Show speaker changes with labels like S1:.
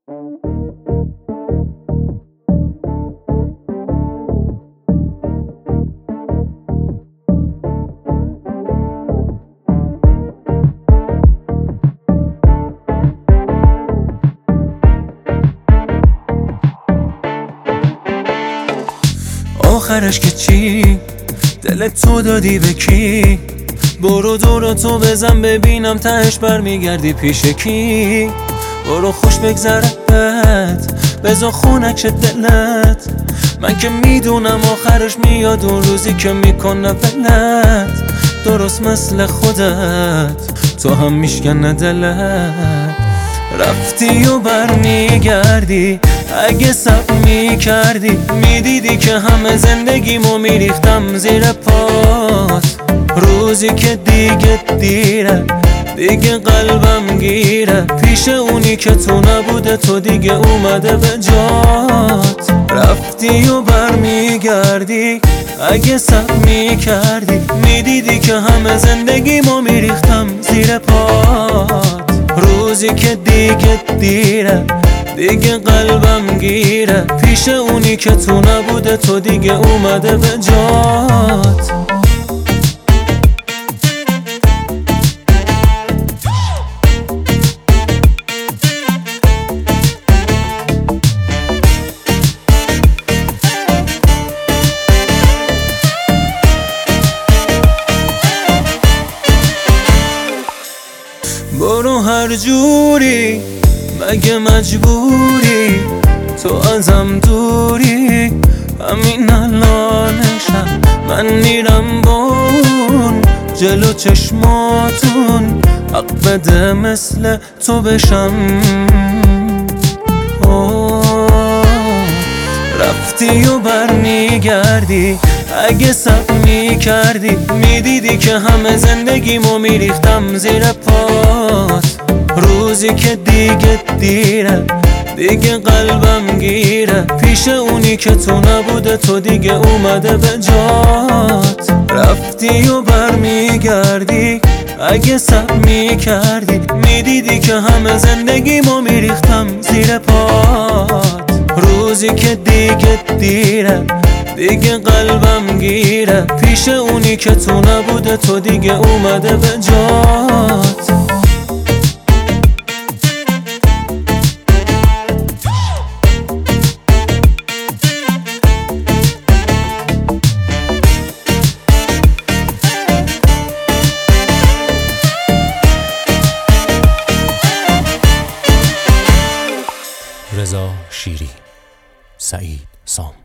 S1: آخرش که چی؟ دلت تو دادی به کی؟ برو دورتو بزن ببینم تهش برمیگردی پیش کی؟ برو خوش بگذرت بذار خونک دلت، من که میدونم آخرش میاد اون روزی که میکنه ولت، درست مثل خودت تو هم میشکنه دلت. رفتی و برمیگردی، اگه سب میکردی میدیدی که همه زندگیمو میریختم زیر پات. روزی که دیگه دیره، دیگه قلبم گیره، پیش اونی که تو نبوده تو دیگه اومده به جات. رفتی و برمیگردی، اگه سب میکردی میدیدی که همه زندگیمو میریختم زیر پات. روزی که دیگه دیره، دیگه قلبم گیره، پیش اونی که تو نبوده تو دیگه اومده به جات. برو هر جوری، مگه مجبوری؟ تو ازم دوری، همین الانشم من میرم بون جلو چشماتون، حق بده مثل تو بشم. رفتی و برمیگردی، اگه سب میکردی میدیدی که همه زندگیمو میریختم زیر پات. روزی که دیگه دیره، دیگه قلبم گیره، پیش اونی که تو نبوده تو دیگه اومده به جات. رفتی و برمیگردی، اگه سب میکردی میدیدی که همه زندگیمو میریختم زیر پات. روزی که دیگه دیره، دیگه قلبم گیره، پیش اونی که تو نبوده تو دیگه اومده به جات.
S2: رضا شیری، سعید سام.